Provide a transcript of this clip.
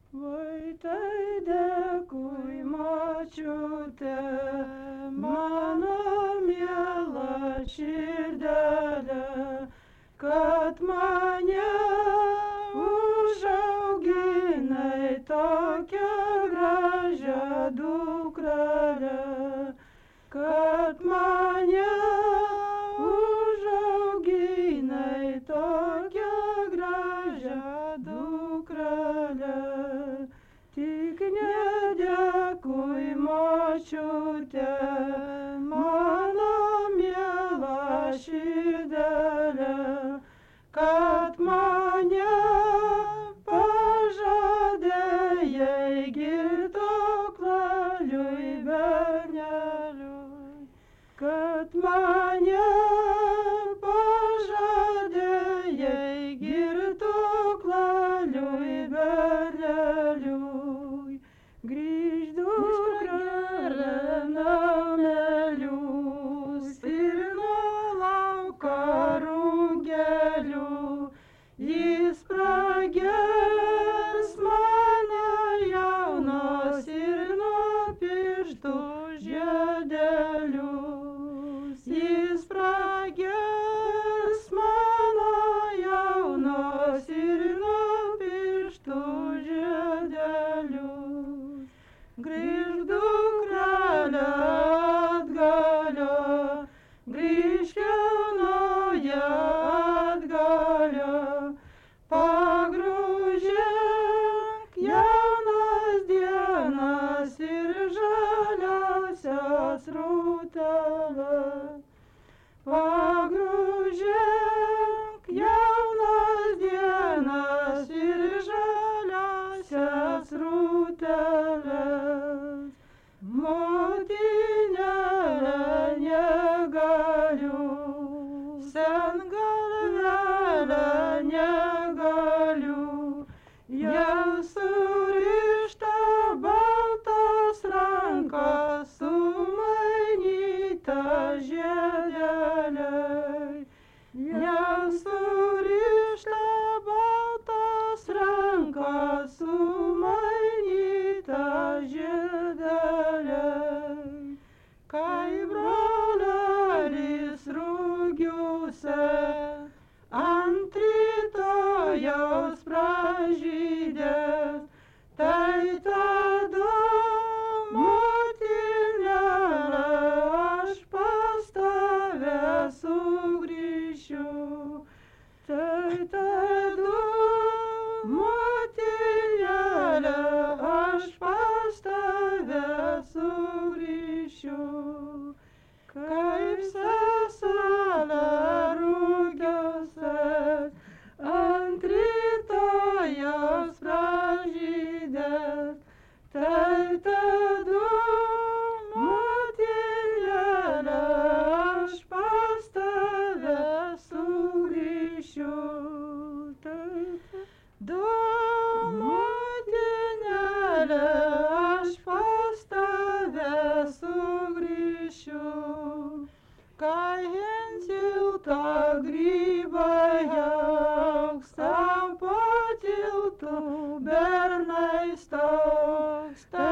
Vai tai dėkui, močiute, mano miela širdelė, kad mane užauginai tokią gražią dukrelę, kad mane užauginai tokią gražią dukrelę. Tik nedėkui, močiute, mano miela širdelė, kad mane pažadėjai girtuokliui berneliui, kad mane pažadėjai girtuokliui berneliui. Grįžk dukrele namelius ir nuo lauko rugelių, jis pragers mane jaunos ir nuo pirštų žiedelius. Jis pragers mano jaunos ir nuo pirštų žiedelius. Grįžk dukrele atgalio, grįžk jaunoje atgalio, pagrūžėk jaunas dienas ir žaliausias rūteles. Pagrūžėk jaunas dienas ir žaliausias rūteles. Motinėle negaliu, sengalvelė negaliu, jau surišta baltos rankos sumainyta žiedeliai. Jau surišta baltos rankos sumainyta žiedeliai. Kai brolelis rugiuose ant rytojaus pražydės, tai tada, motinėle, aš pas tave sugrįšiu. Tai tada, motinėle, aš pas tave sugrįšiu. Kaip seselė rugiuose ant rytojaus pražydės, tai tada, motinėle, aš pas tave sugrįšiu. Tai tada, motinėle, aš pas tave sugrįšiu. Kai ant tilto grybai augs, tam po tiltu bernai stogs.